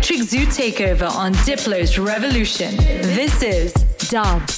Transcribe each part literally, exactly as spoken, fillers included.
Electric Zoo takeover on Diplo's Revolution. This is Dubs.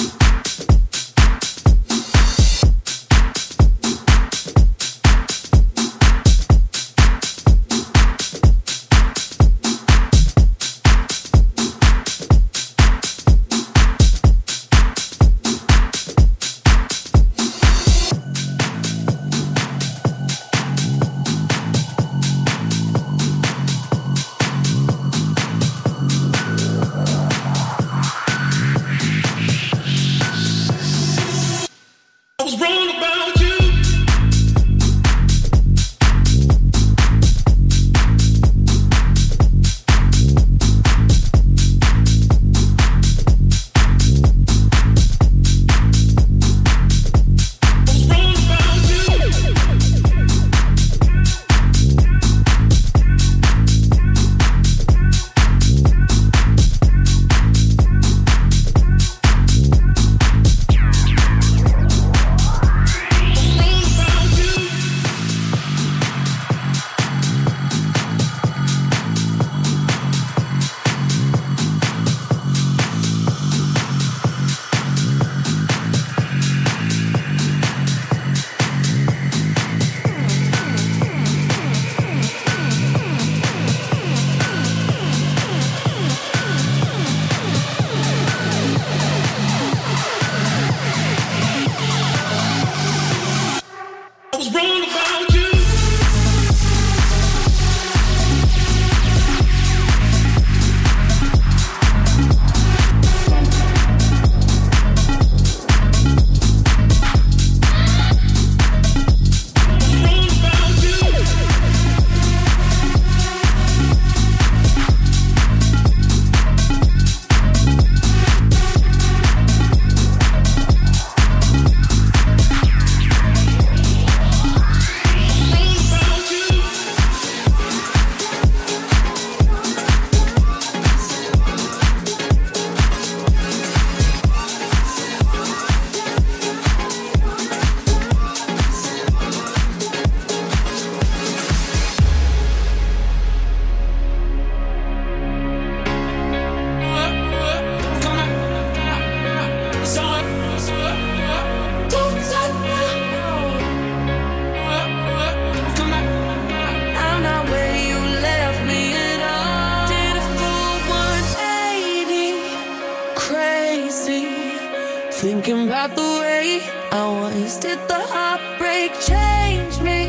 Thinking about the way I once did the heartbreak change me,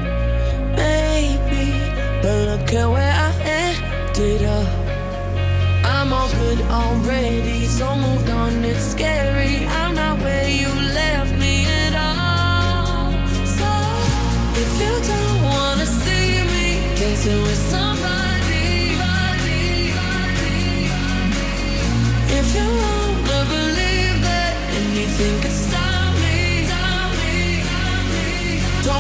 maybe. But look at where I ended up. I'm all good already, so moved on, it's scary. I'm not where you left me at all. So if you don't wanna see me dancing with somebody, if you wanna believe that anything could stop me, stop me, stop me. Don't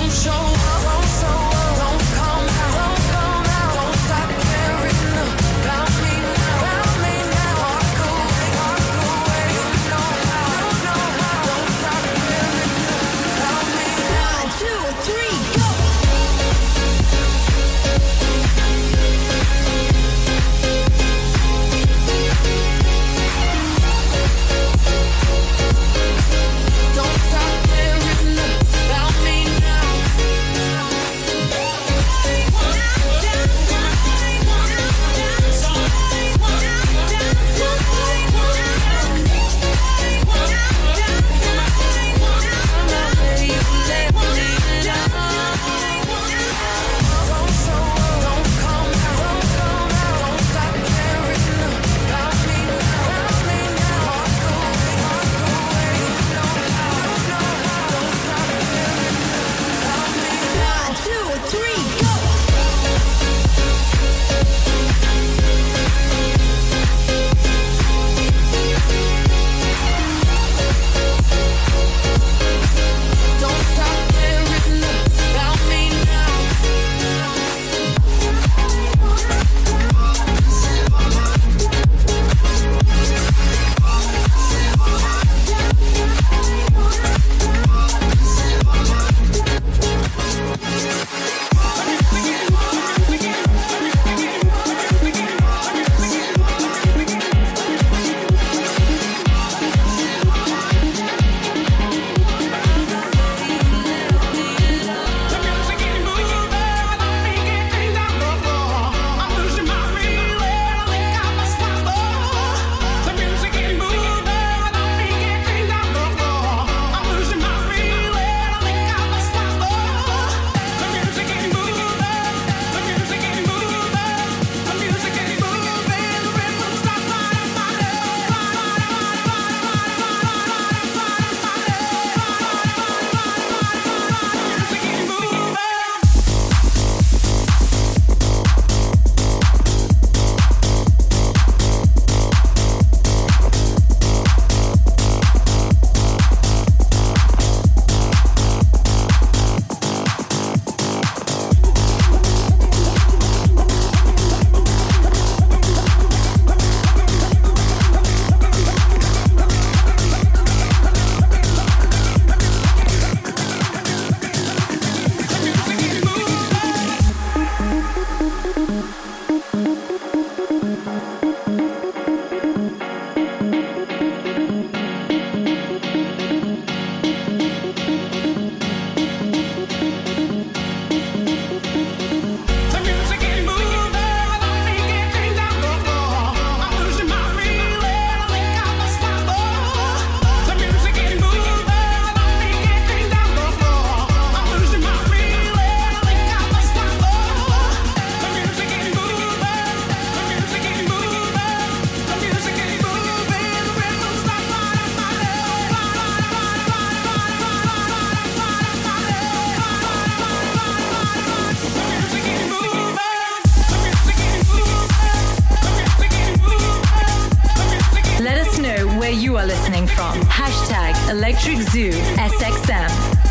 listening from. Hashtag Electric Zoo S X M.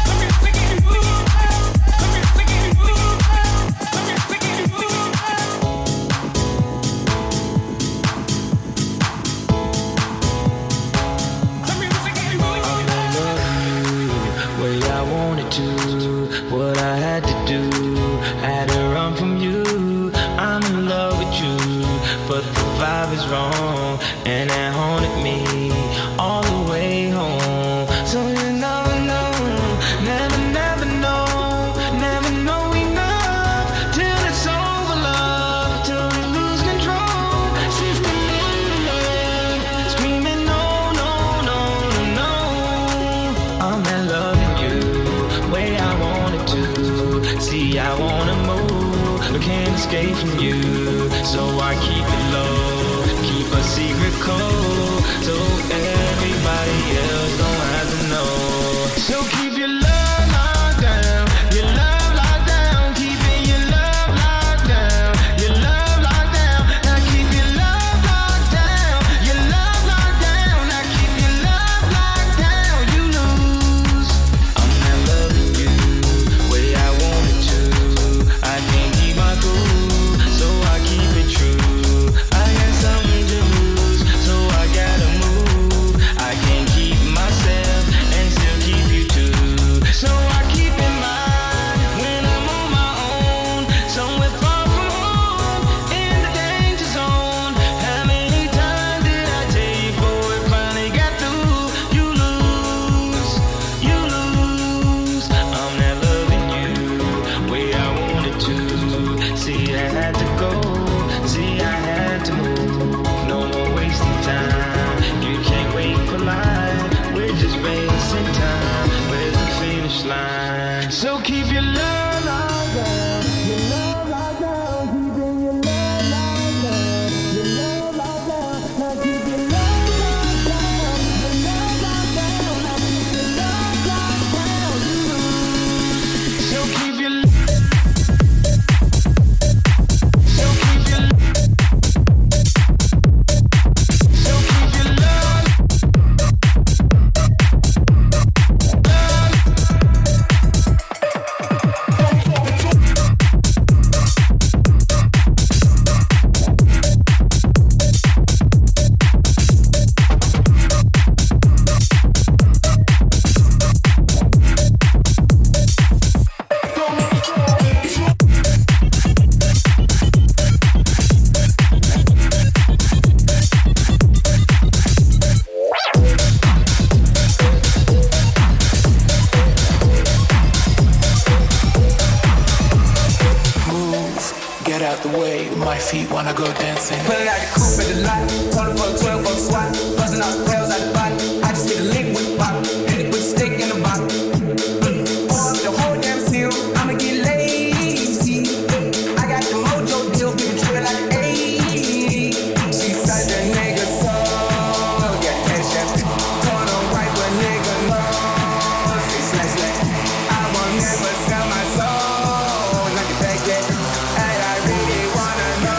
What I had to do, had to run from you. I'm in love with you, but the vibe is wrong, and it haunted me all the way home. So you never know, never, never know, never know enough till it's over, love, till we lose control. Sister love, screaming no, no, no, no, no. I'm in love with you, way I wanted to. See, I wanna move, but can't escape from you. So I keep it low, keep a secret code, so everybody else don't have to know. So keep your love locked down, your love locked down, keeping your love locked down, your love locked down. Now keep your love locked down, your love locked down. Now keep your love locked down. You lose. I'm not loving you way I wanted to. I can't keep my cool, so I keep it true. I got something to lose, so I gotta move. I can't keep myself and still keep you too. So I keep in mind when I'm on my own, somewhere far from home, in the danger zone. How many times did I tell you before it finally got through? You lose, you lose. I'm not loving you way I wanted to. See, I had to go, see, I had to move. No more wasting time, you can't wait for life. We're just wasting time, where's the finish line? So keep your love locked down, your love locked down, keeping your love locked down, your love locked down. Now keep your love locked down, your love locked down. Now keep your love locked down. So keep your So keep your So keep your love. Get out the way, my feet wanna go dancing. Pulling out the coupe at the lot, told for a twelve for a swat, busting out the rails out the body. I just hit a link with the pop, and they put the stick in the box. Mm. Pour up the whole damn seal, I'ma get lazy. I got the mojo deal, people treat it like an eighty. She said the nigga soul, yeah, cash out. Corner right, but nigga low. Say slash slash, I won't never sell my soul, like a back yet. And I really wanna know.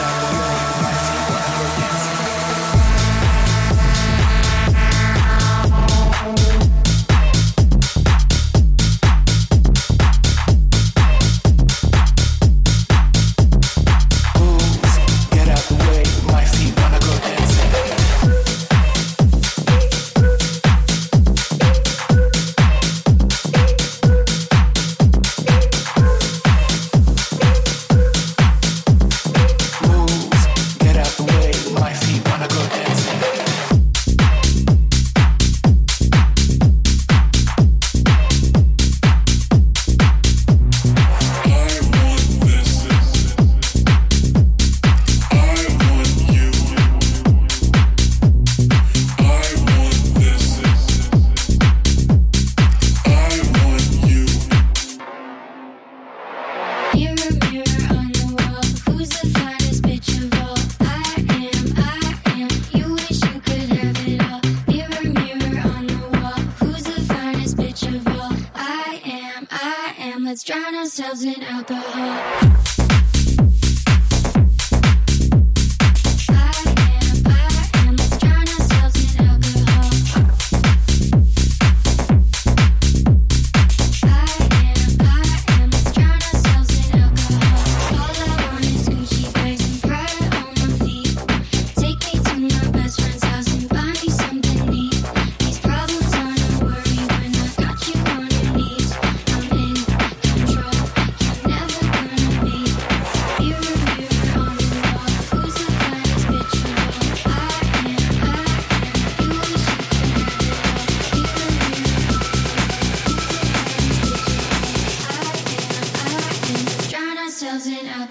Get out the way, my feet wanna go dancing. Move, get out the way, my feet wanna go dancing. Mirror, mirror on the wall, who's the finest bitch of all? I am, I am, you wish you could have it all. Mirror, mirror on the wall, who's the finest bitch of all? I am, I am, let's drown ourselves in alcohol. I am, I am, let's drown ourselves in alcohol.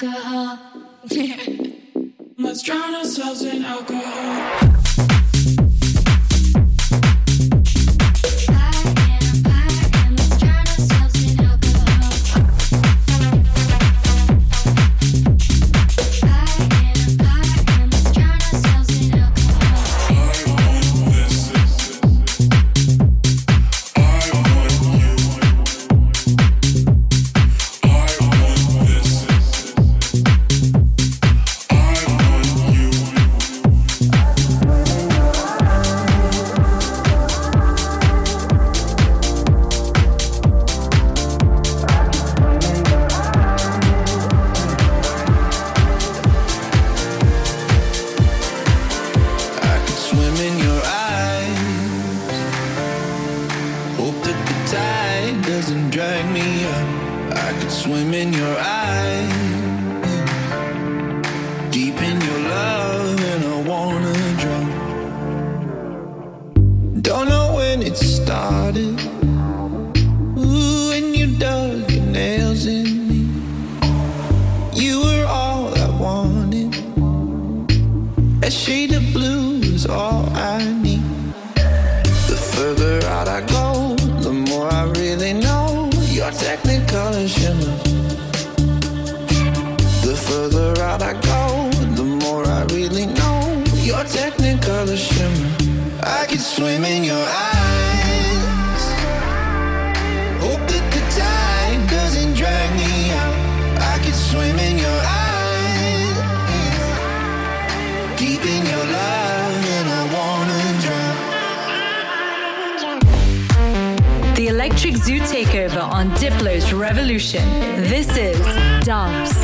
alcohol. Let's drown ourselves in alcohol. On Diplo's Revolution. This is Dubs.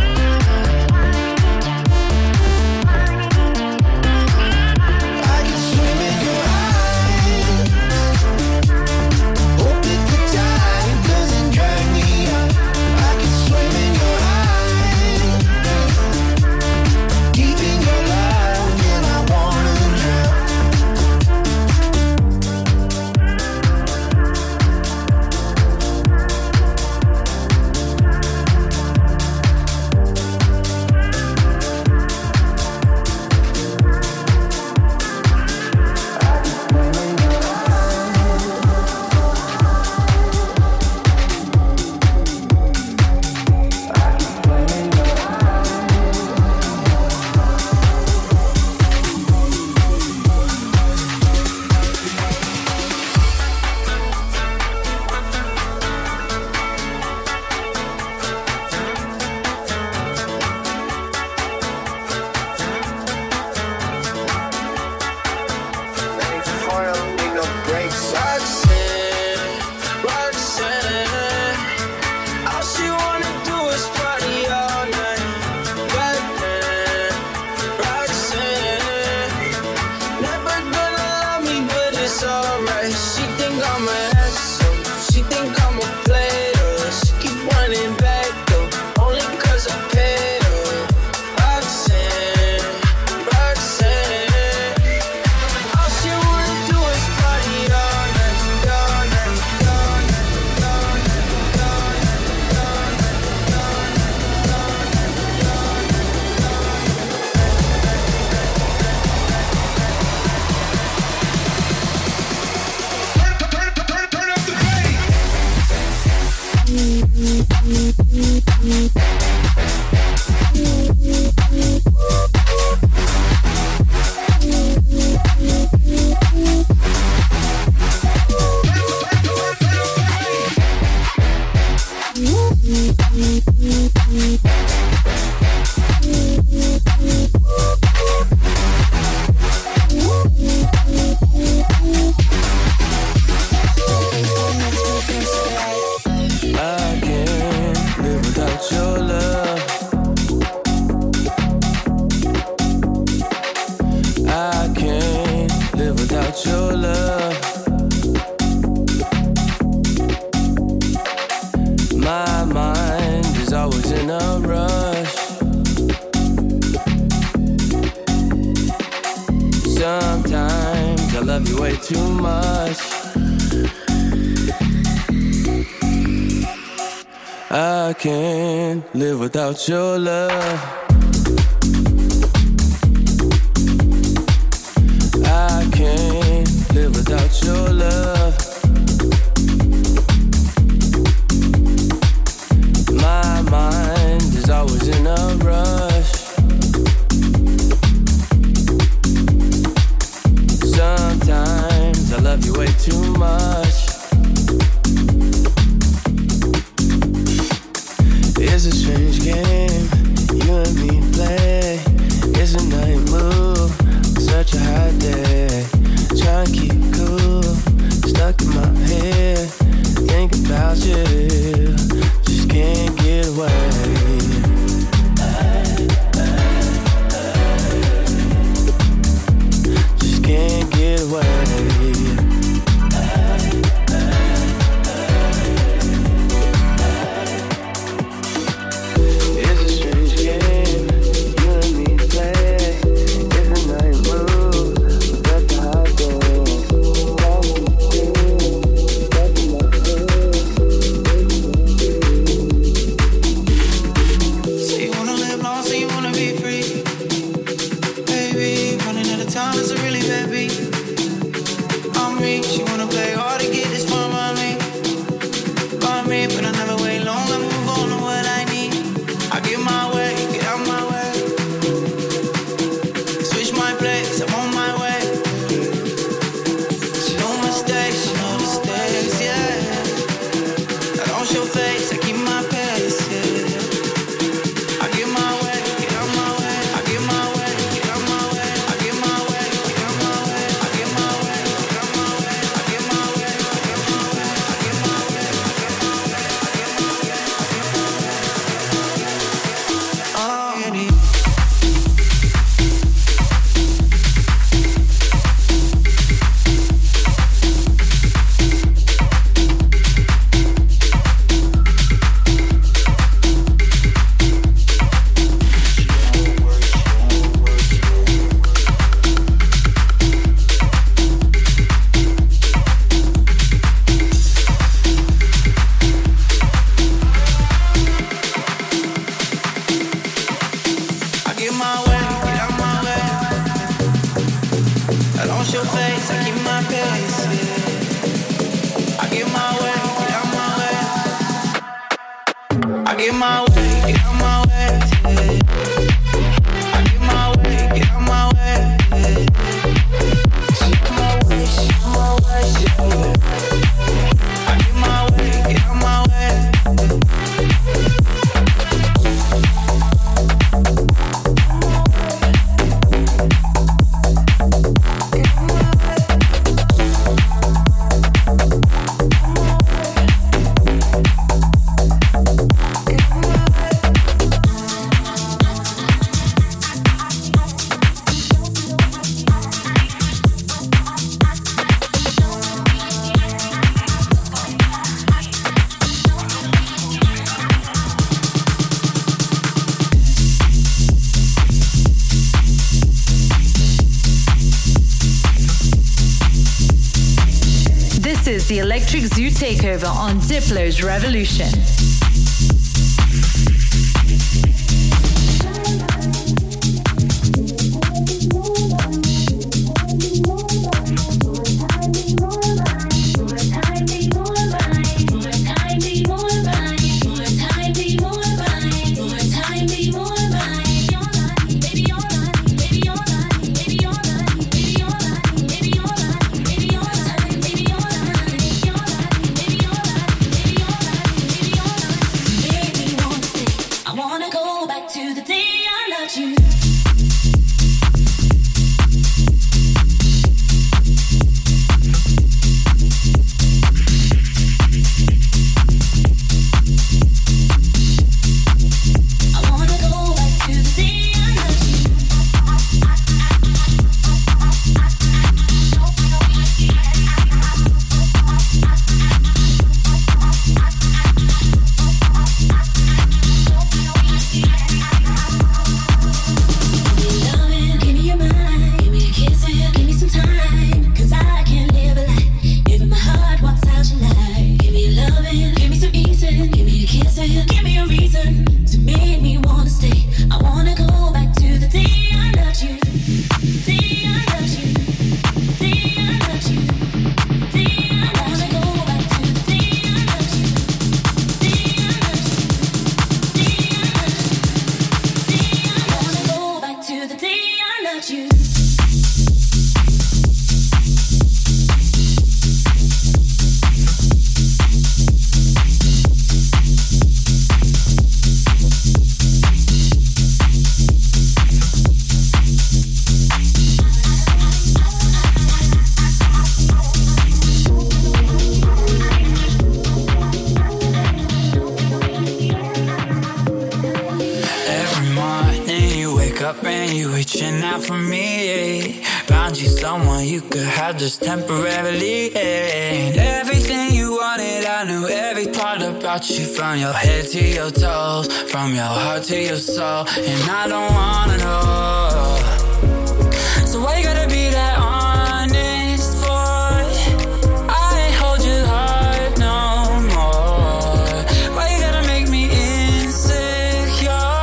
I can without your love. My mind is always in a rush. Sometimes I love you way too much. I can't live without your love. I can't live without your love. My mind is always in a rush. Sometimes I love you way too much. It's a strange game you and me play. It's a night move, such a hot day. Try and keep cool, stuck in my head. Think about you, just can't get away. Just can't get away. The Electric Zoo Takeover on Diplo's Revolution. Baby, out for me. Found you someone you could have just temporarily. And everything you wanted, I knew every part about you, from your head to your toes, from your heart to your soul. And I don't wanna know, so why you gotta be that honest for? I ain't hold your heart no more. Why you gotta make me insecure?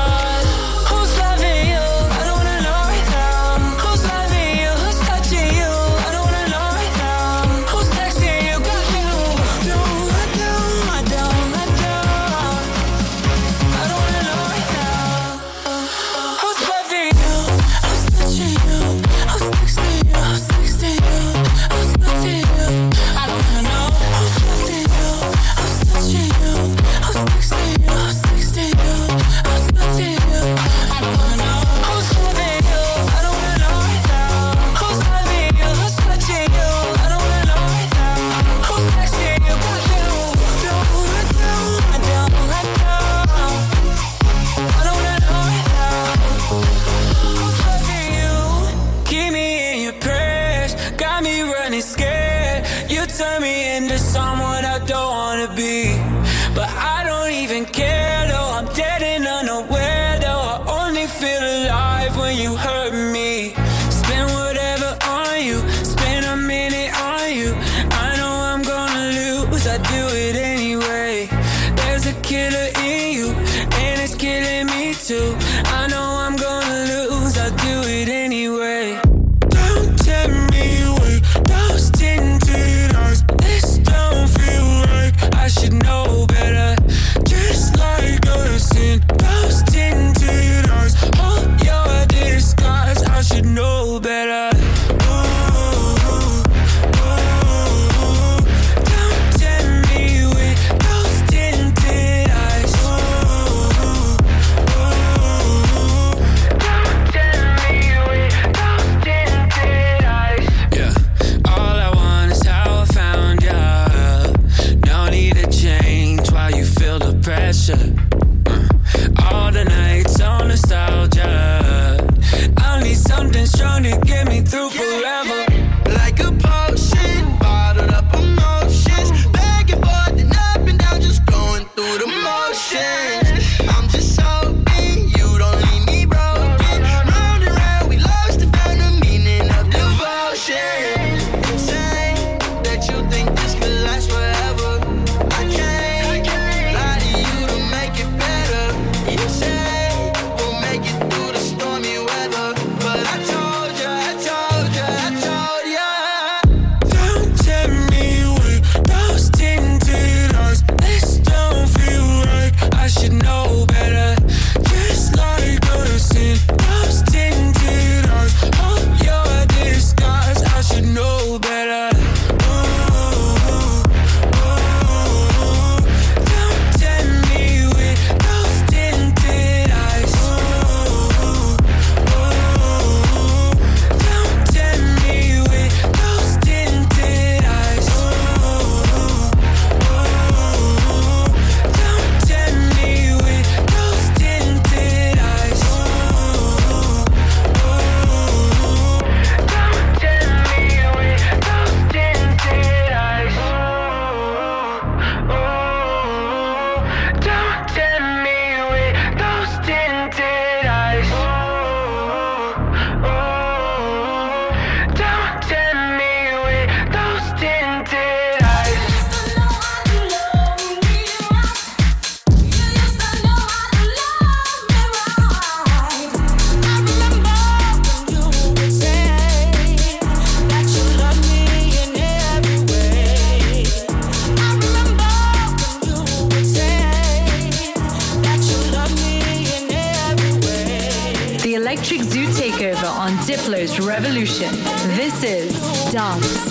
Who's loving you? I don't wanna know right now. Who's loving you? Who's touching you? I don't wanna know right now. Who's texting you? Got you? No, I don't, I don't, I don't. I don't wanna know right now. Who's loving you? Who's touching you? Who's texting you? Who's texting you? Who's loving you? I don't wanna know. Who's loving you? Who's touching you? Who's texting you? Who's texting you? Who's loving you? I don't wanna know. Who's loving you? I don't wanna know right now. Who's loving you? Who's touching you? I don't wanna know right now. Who's texting you? Got you? No, I don't, I don't, I don't. I don't wanna know right now. Who's loving you? Keep me in your prayers, got me running scared. You turn me into someone I don't wanna be, but I don't even care though. I'm dead and unaware though. I only feel alive when you hurt me. Spend whatever on you, spend a minute on you. I know I'm gonna lose, I do it anyway. There's a killer in you, and it's killing me too. I know I'm gonna lose, I do it anyway. Don't tell me with those tinted eyes, this don't feel right. I should know better. Just like us in those tinted eyes, oh, your disguise. I should know better. Ooh, ooh, don't tell me with those tinted eyes. Ooh, ooh, don't tell me with those tinted eyes. Yeah, all I want is how I found ya. No need to change while you feel the pressure. Uh, all the nights on nostalgia. I need something strong to get me through forever. Like a potion, bottled up emotions, back and forth and up and down, just going through the motions. I'm just hoping you don't leave me broken. Round and round, we lost and found the meaning of devotion. Say that you think this could last forever. I can't lie to you to make it better. You say we'll make it through the stormy weather, but I told ya, I told ya, I told ya. Don't tell me with those tinted eyes, this don't feel right. I should know better. Just like us in those tinted eyes, oh, your disguise. I should know better. Ooh, ooh, don't tell me with those tinted eyes. Ooh, ooh, don't tell me with those tinted eyes. Ooh, ooh, don't tell me with those tinted eyes. Ooh, ooh, don't tell me with those tinted eyes. Ooh, ooh, don't tell me with those tinted eyes. Ooh, ooh, don't tell me with those tinted eyes. The Electric Zoo Takeover on Diplo's Revolution. This is Dance.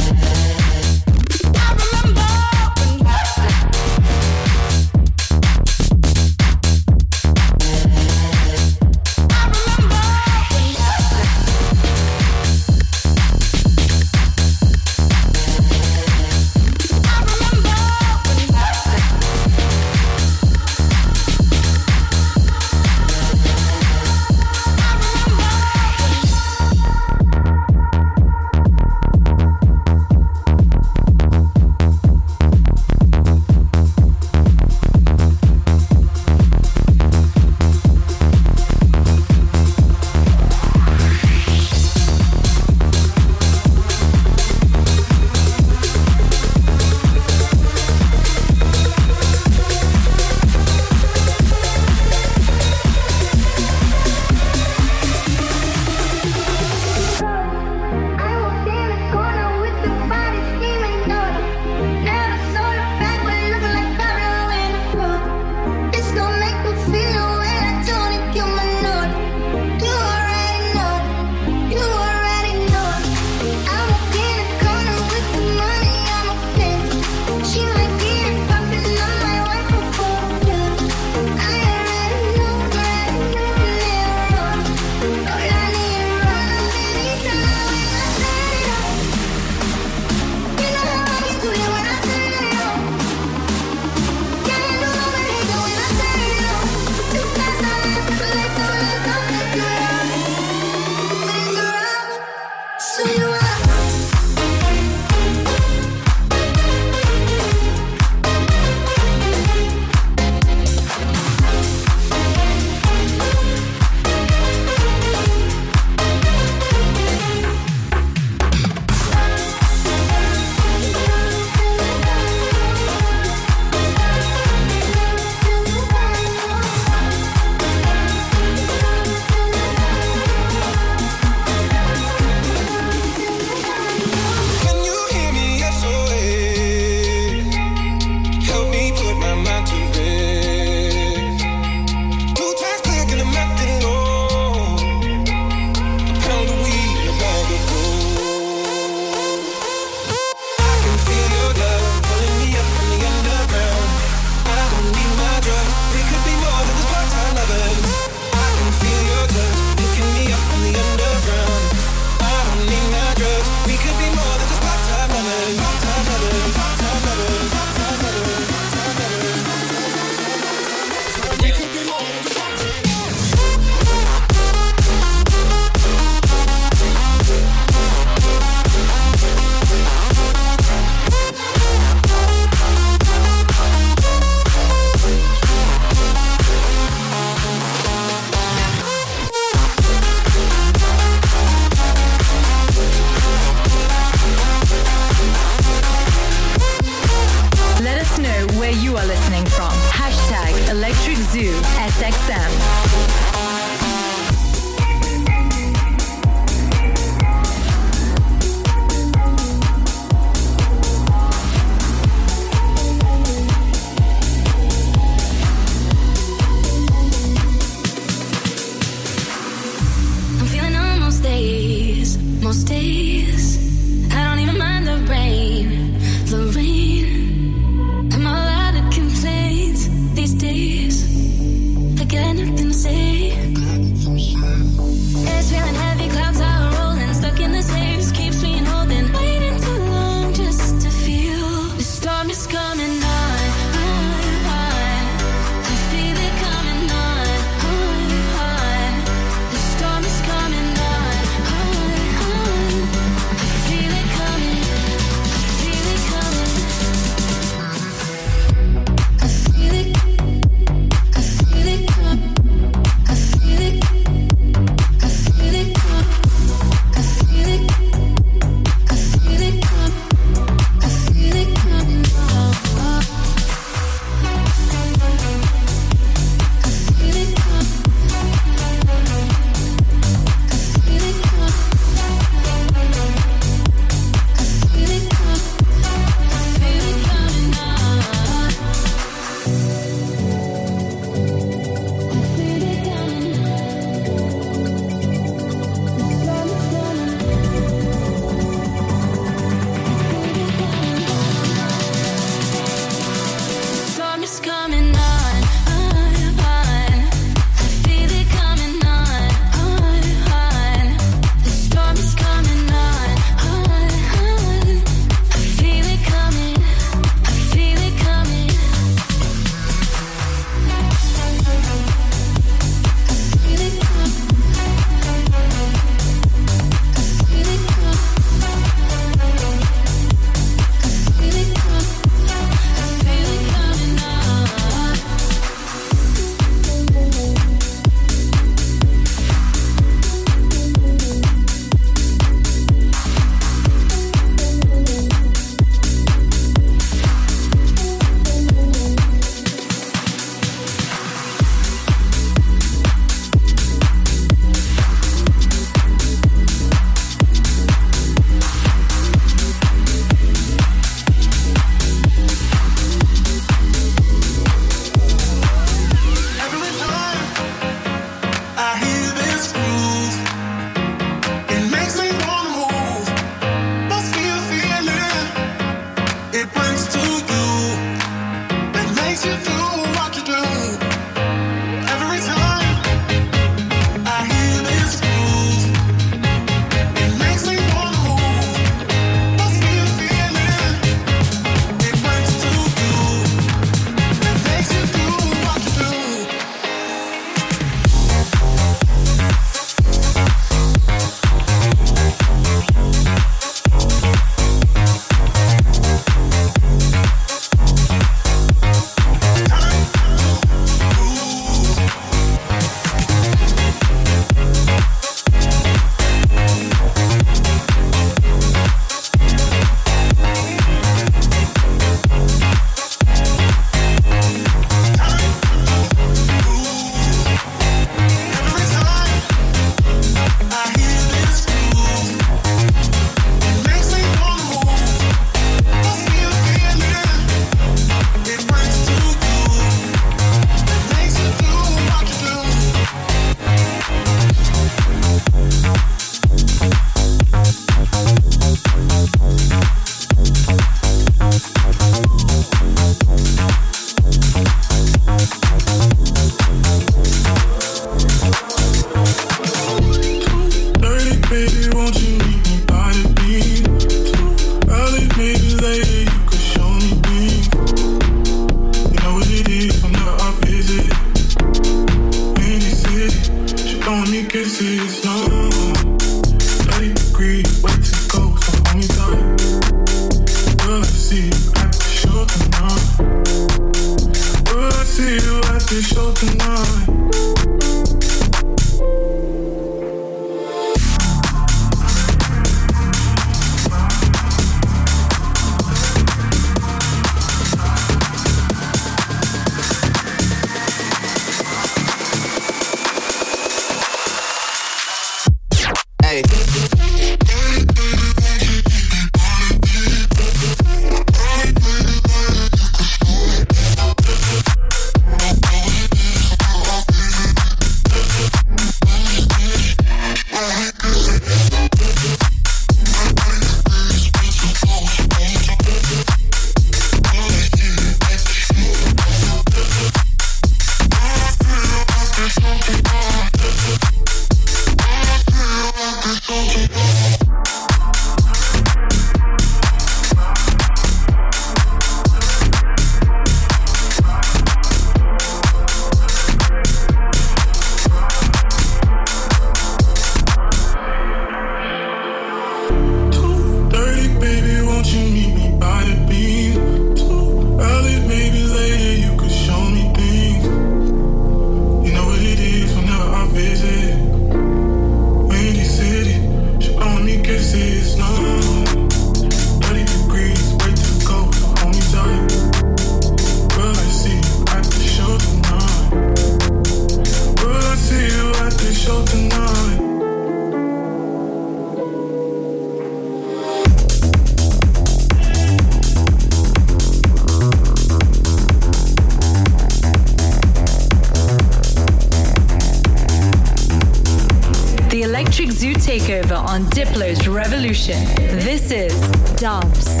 Diplo's Revolution. This is Dubs.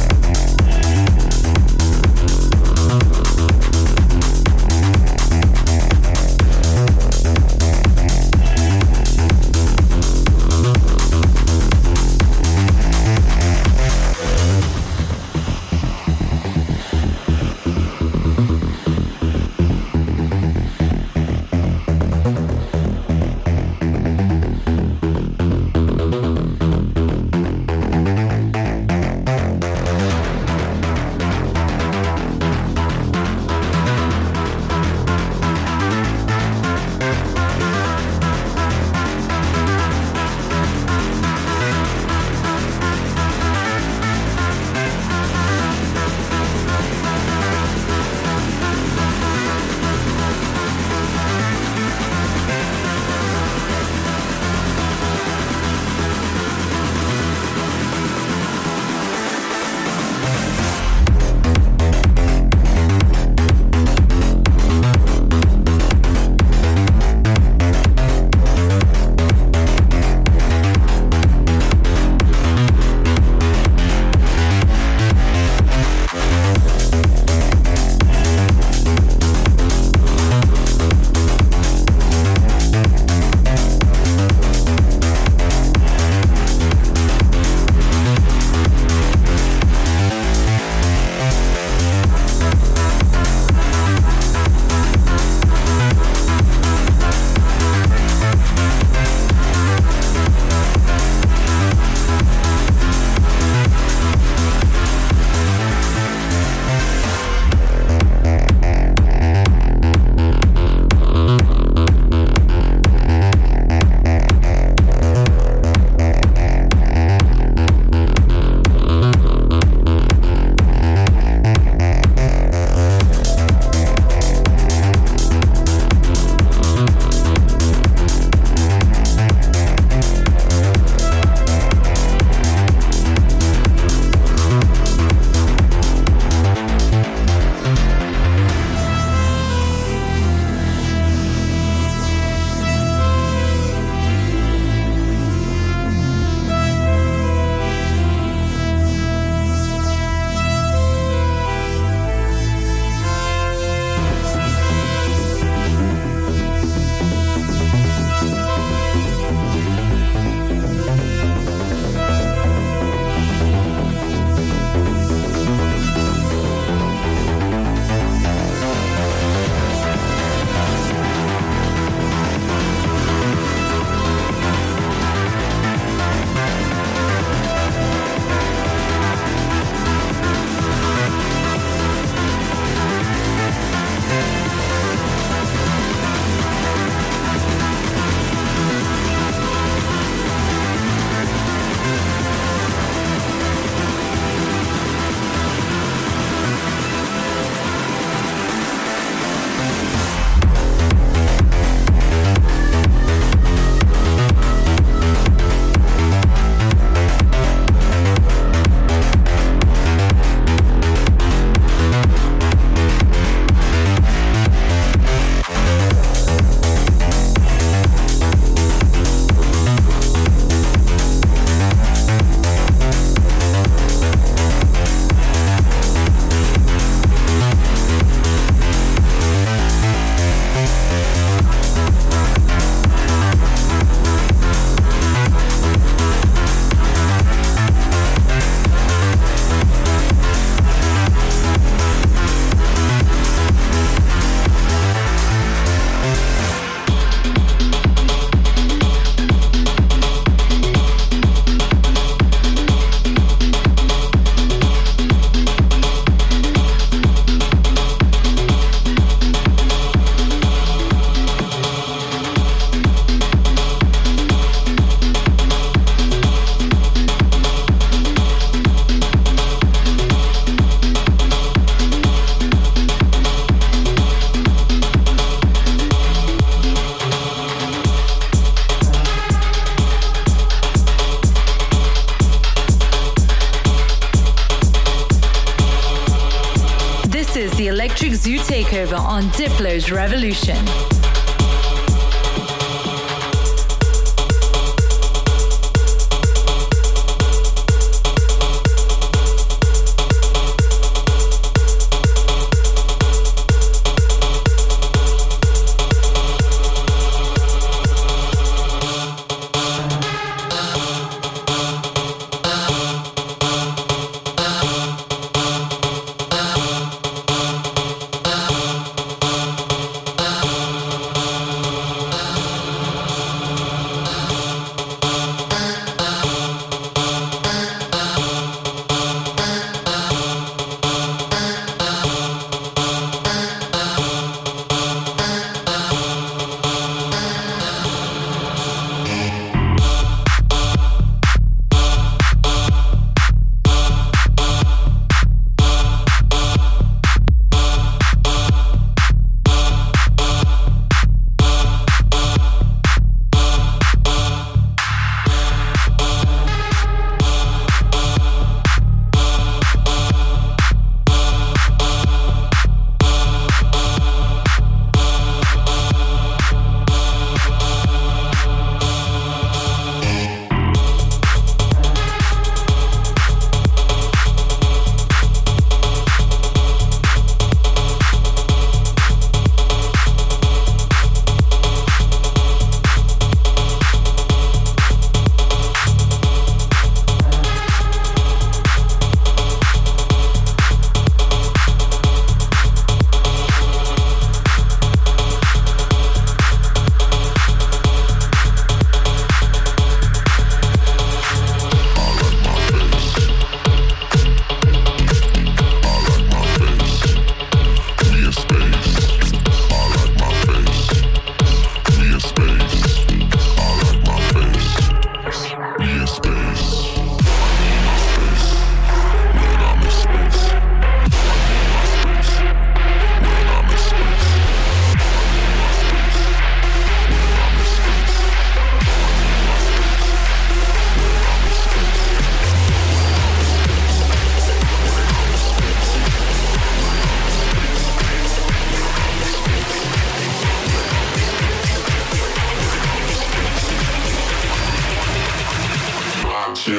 Electric Zoo Takeover on Diplo's Revolution.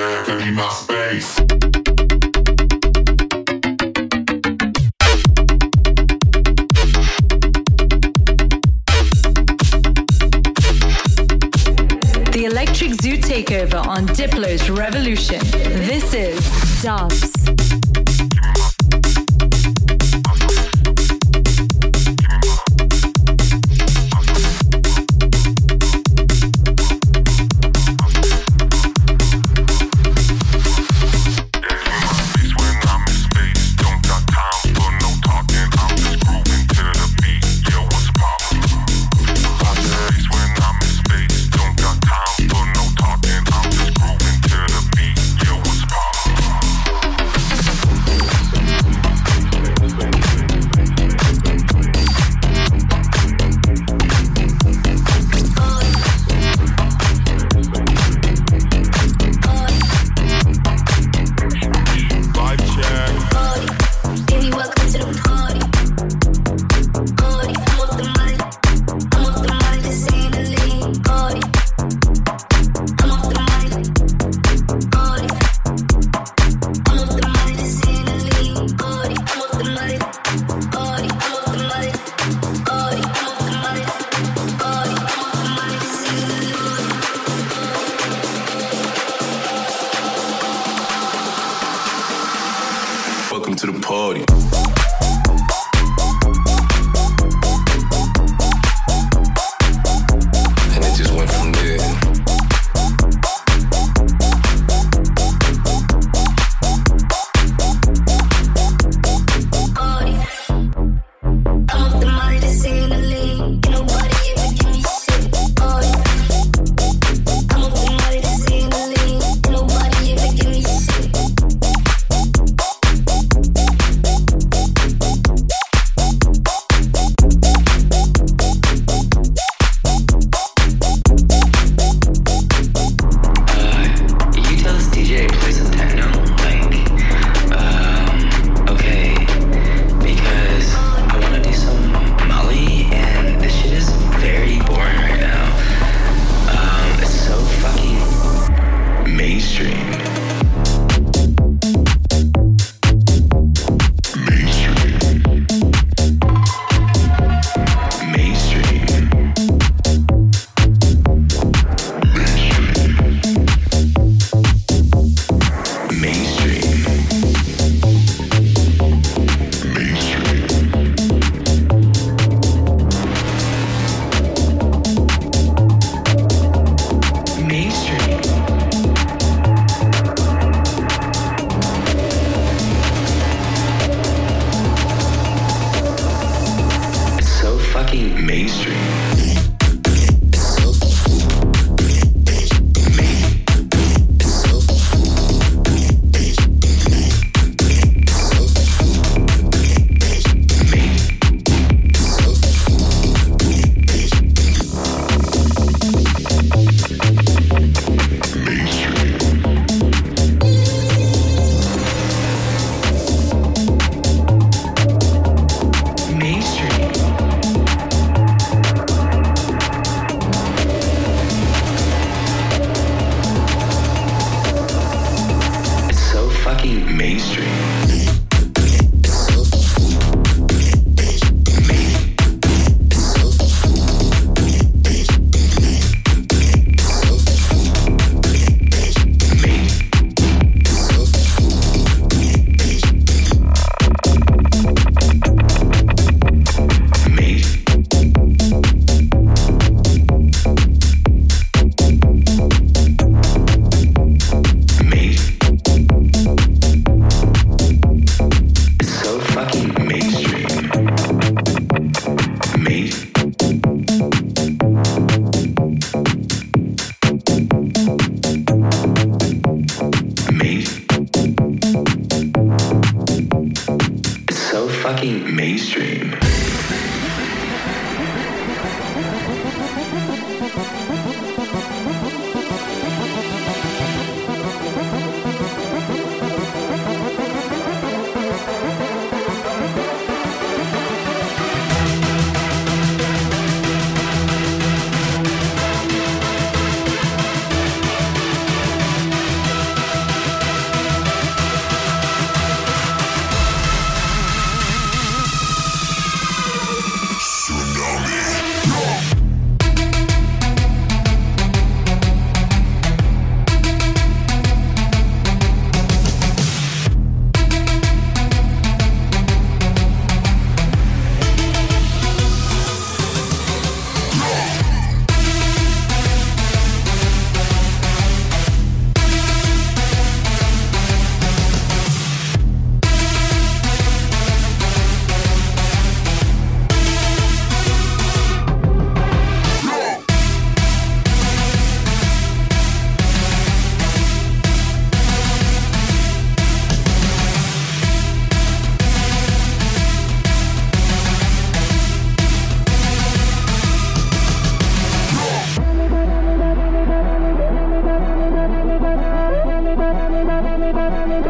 Takeover on Diplo's Revolution. This is Dubs.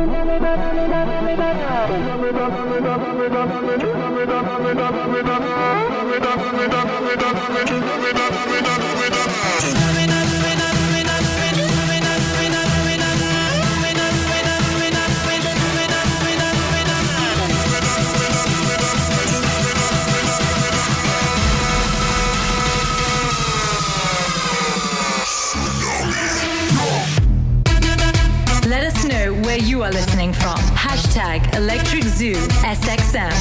Let us know where you are listening from. Hashtag Electric Zoo S X M.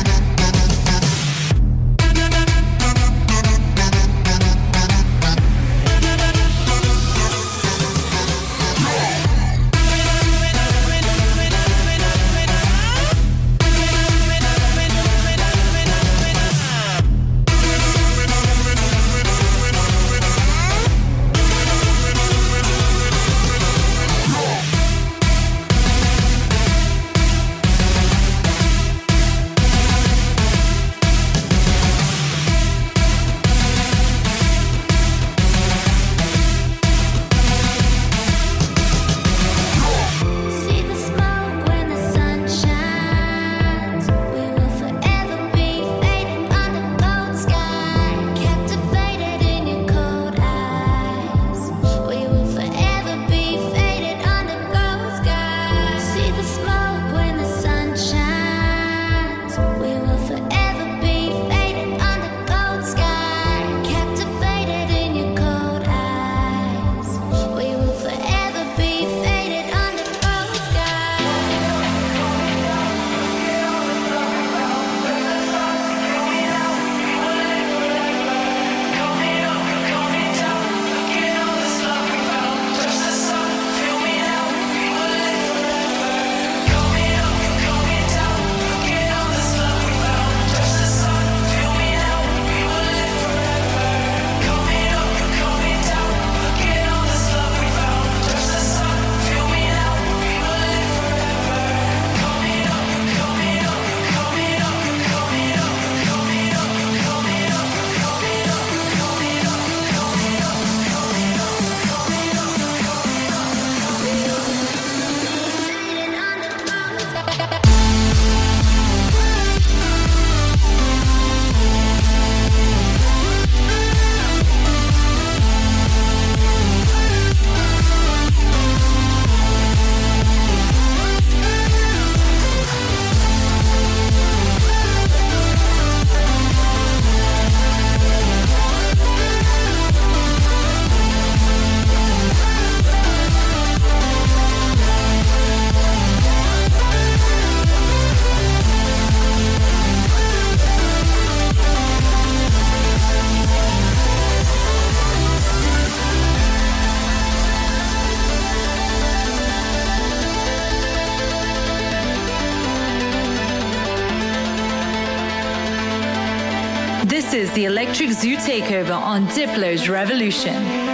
This is the Electric Zoo Takeover on Diplo's Revolution.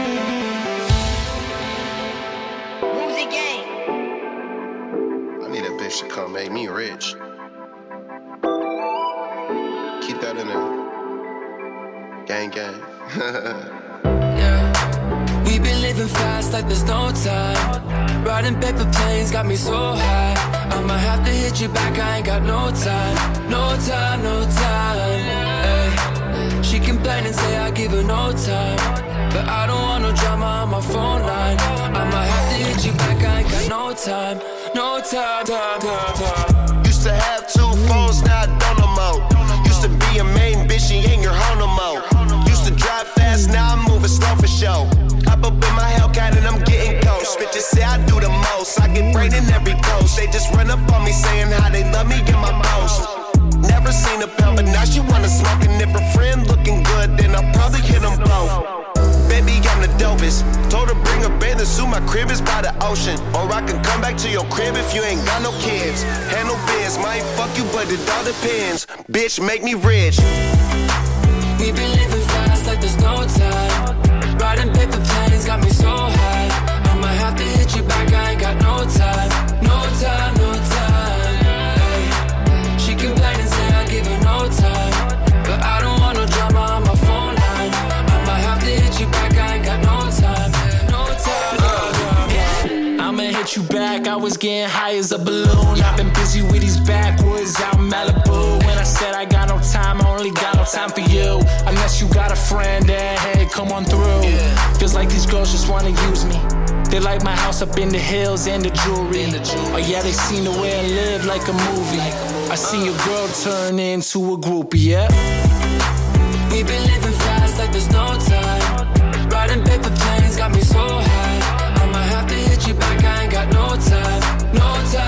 Who's gang? I need a bitch to come make me rich. Keep that in there. Gang, gang. Yeah. We've been living fast like there's no time. Riding paper planes got me so high. I'ma have to hit you back, I ain't got no time. No time, no time. Ay. She complain and say I give her no time, but I don't want no drama on my phone line. I'ma have to hit you back, I ain't got no time. No time, time, time, time. Used to have two phones, now I don't no more. Used to be a main bitch, she ain't your hoe no more. Used to drive fast, now I'm moving slow for show. Hop up in my Hellcat and I'm getting ghost. Bitches say I do the most, I get brain in every post. They just run up on me saying how they love me in my post. Never seen a pound, but now she wanna smoke. And if her friend looking good, then I'll probably hit them both. Baby, I'm the dopest. Told her bring a bathing suit, my crib is by the ocean. Or I can come back to your crib if you ain't got no kids. Handle biz, might fuck you, but it all depends. Bitch, make me rich. We been living fast like there's no time. Riding paper planes got me so high. I'ma have to hit you back, I ain't got no time. No time, no time. Ay. She complain and say I give her no time, but I don't want no drama on my phone line. I'ma have to hit you back, I ain't got no time. No time, no time. I'ma hit you back, I was getting high as a balloon. I've been busy with these backwoods out in Malibu. When I said I got no time, I only got no time for you. Unless you got a friend that, hey, come on through. Feels like these girls just wanna use me. They like my house up in the hills and the jewelry. Oh yeah, they seen the way I live like a movie. I seen your girl turn into a groupie, yeah. We've been living fast like there's no time. Riding paper planes got me so high. I might have to hit you back, I ain't got no time, no time.